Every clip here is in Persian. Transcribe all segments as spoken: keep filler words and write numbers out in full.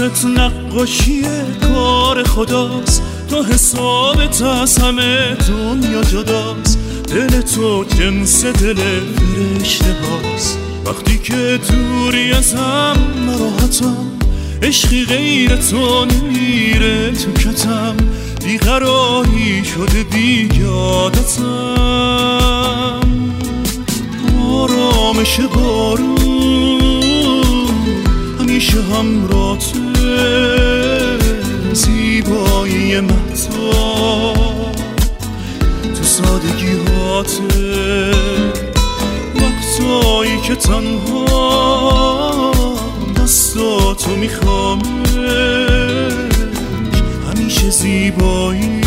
صورتت نقاشی کار خداست، تو حسابت از همه دنیا جداست. دل تو جنس دل فرشته هاست، وقتی که دوری ازم ناراحتم، عشقی غیر تو نمیره تو کتم. بیقراری شده بیادتم، آرامش بارون همیشه همراته، زیبایی مهتاب تو سادگی هاته. وقتایی که تنها دستاتو میخوامش، همیشه زیبایی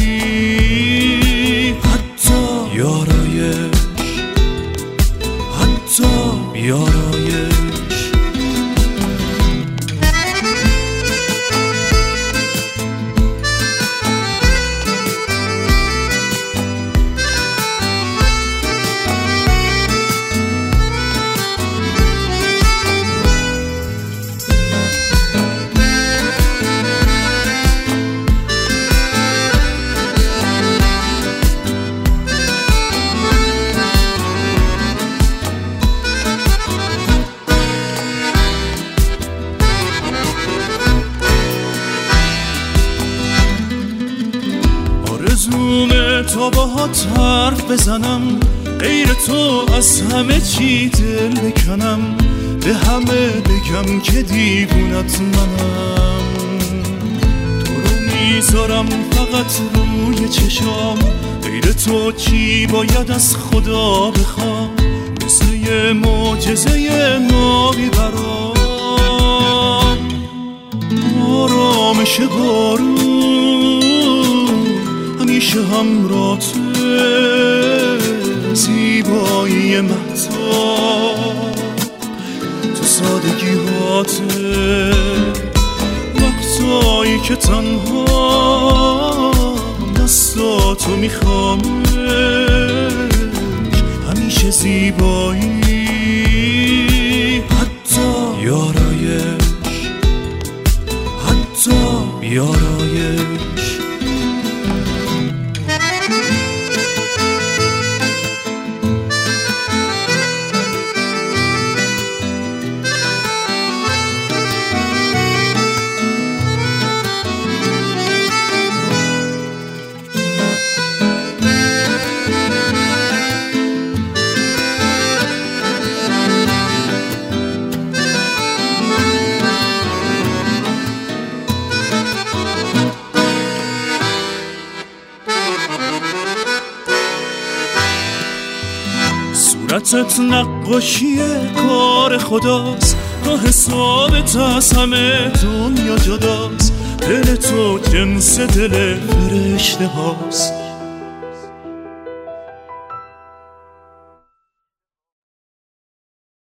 حتی بیارایش، حتی بیارایش. آرزومه تا باهات حرف بزنم، غیر تو از همه چی دل بکنم. به همه بگم که دیوونت منم، تو رو میذارم فقط روی چشام. غیر تو چی باید از خدا بخوام، مثل یه معجزه نابی برام. آرامش بارون همیشه همراته، زیبایی مهتاب تو سادگی هاته. وقتایی که تنها دستاتو میخوامش، همیشه زیبایی حتی بیارایش، حتی بیارایش. صورتت نقاشی کار خداست، تو حسابت از همه دنیا جداست. دل تو جنس دل فرشته هاست،